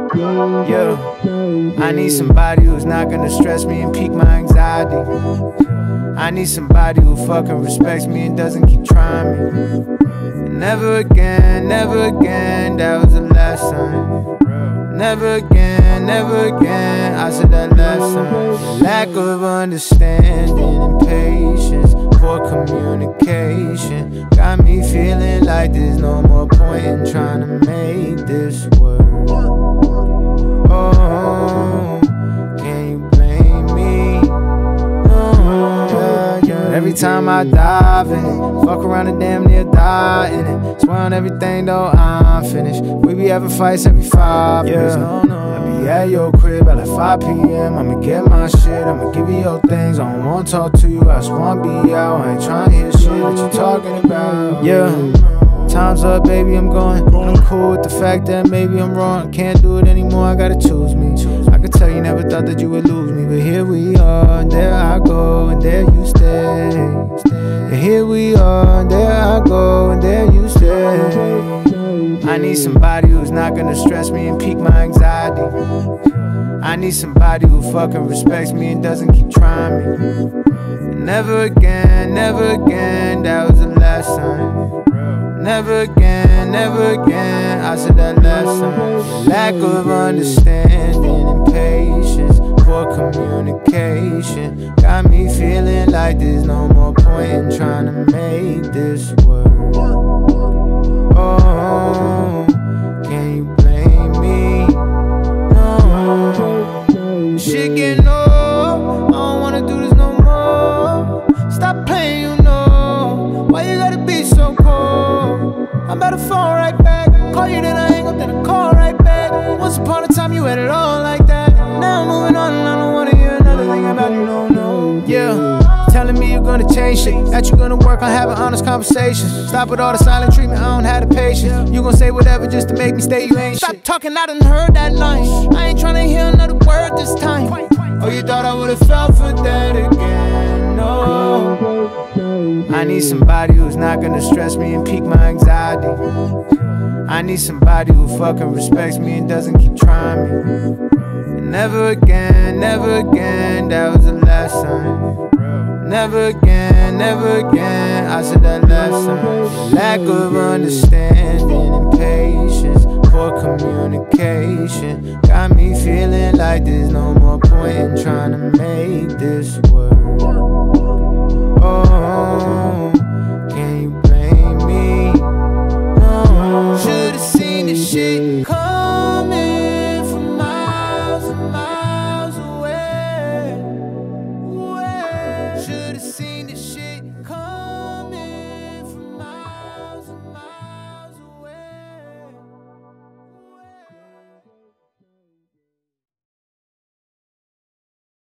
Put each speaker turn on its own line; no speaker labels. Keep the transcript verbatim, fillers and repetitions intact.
Yeah, I need somebody who's not gonna stress me and pique my anxiety. I need somebody who fucking respects me and doesn't keep trying me. And never again, never again, that was the last time. Never again, never again, I said that last time. Lack of understanding and patience, poor communication, got me feeling like there's no more point in trying to make this work. Oh, can you blame me? No, yeah, yeah. Every time I dive in it, fuck around and damn near die in it. Swear on everything though I'm finished. We be having fights every five minutes. No, no. I be at your crib at like five P M I'ma get my shit, I'ma give you your things. I don't wanna talk to you, I just wanna be out. I ain't tryna hear shit that you talking about. Yeah. Time's up, baby, I'm going. I'm cool with the fact that maybe I'm wrong. Can't do it anymore, I gotta choose me. I could tell you never thought that you would lose me, but here we are, and there I go, and there you stay. And here we are, and there I go, and there you stay. I need somebody who's not gonna stress me and pique my anxiety. I need somebody who fucking respects me and doesn't keep trying me. And never again, never again, that was the last time. Never again, never again, I said that last time. Lack of understanding and patience, poor communication, got me feeling like there's no more point in trying to make this work. Oh, can you blame me? No, shit getting old, I don't wanna do this no more. Stop playing, you know, why you gotta be so cold? I'm about to phone right back, call you then I hang up, then I call right back. Once upon a time you had it all like that. Now I'm moving on and I don't wanna hear another thing about you, no, no. Yeah, telling me you're gonna change shit, that you're gonna work on having honest conversations. Stop with all the silent treatment, I don't have the patience. You gon' say whatever just to make me stay, you ain't Stop shit. Talking, I done heard that line. I ain't tryna hear another word this time. Oh, you thought I would've fell for that again, no. I need somebody who's not gonna stress me and pique my anxiety. I need somebody who fucking respects me and doesn't keep trying me. And never again, never again, that was the last time. Never again, never again, I said that last time. Lack of understanding and patience, poor communication, got me feeling like there's no more point in trying to make this work. Oh,